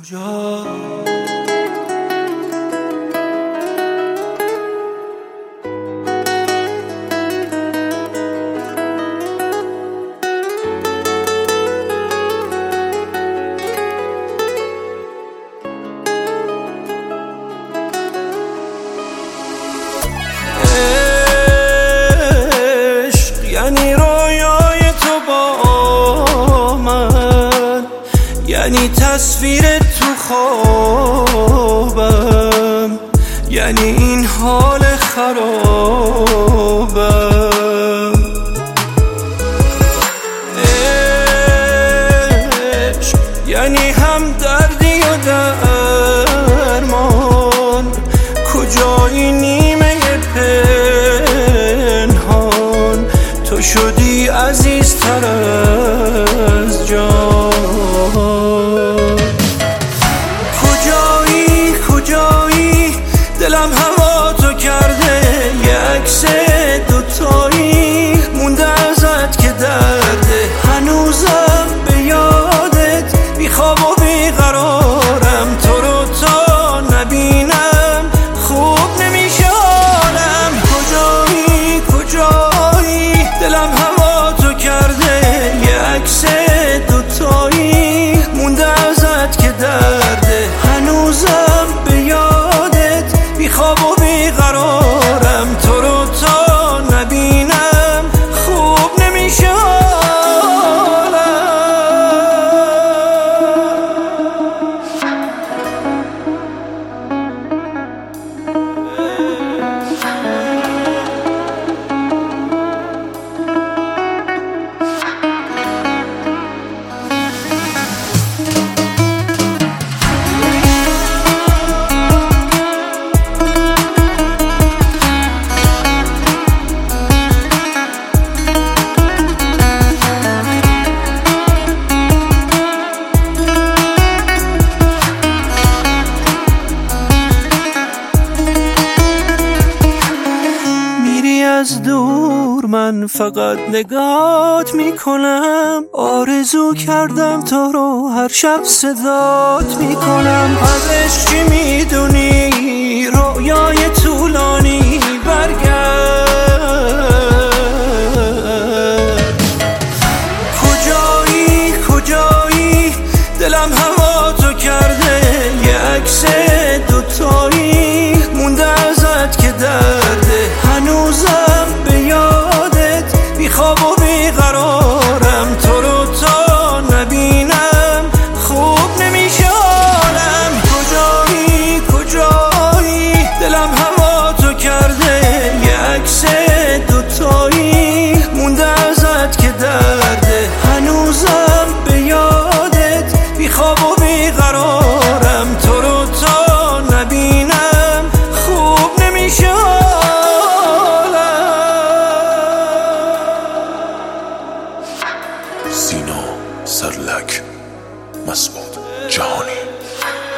کجا یعنی رویای تو با من، یعنی تصویر تو خوابم، یعنی این حال خرابم. عشق یعنی هم دردی و درمان، کجایی نیمه پنهان، تو شدی عزیزتر از جان. کجایی کجایی دلم هوا تو کرده، یه عکس دوتایی مونده ازت که درده، هنوزم به یادت بیخواب و بیقرارم، تو رو تا نبینم خوب نمیشه حالم. کجایی کجایی دلم هوا تو کرده، یه عکس دوتایی مونده ازت که درده، هنوزم به یادت بیخواب و بیقرارم، تو رو تا نبینم خوب نمیشه حالم. از دور من فقط نگات میکنم، آرزو کردم تو رو هر شب صدات میکنم. از عشق چی میدونی؟ رویای طولانی برگرد. کجایی کجایی دلم هوا تو کرده، یه عکس دوتایی مونده ازت که درده، هنوزم به یادت بیخواب و بیقرارم، تو رو تا نبینم خوب نمیشه حالم. کجایی کجایی دلم هوا تو کرده، یه عکس دوتایی مونده ازت که درده، هنوزم به یادت بیخواب و بیقرارم، تو رو تا نبینم خوب نمیشه حالم. سینا سرلک، مسعود جهانی.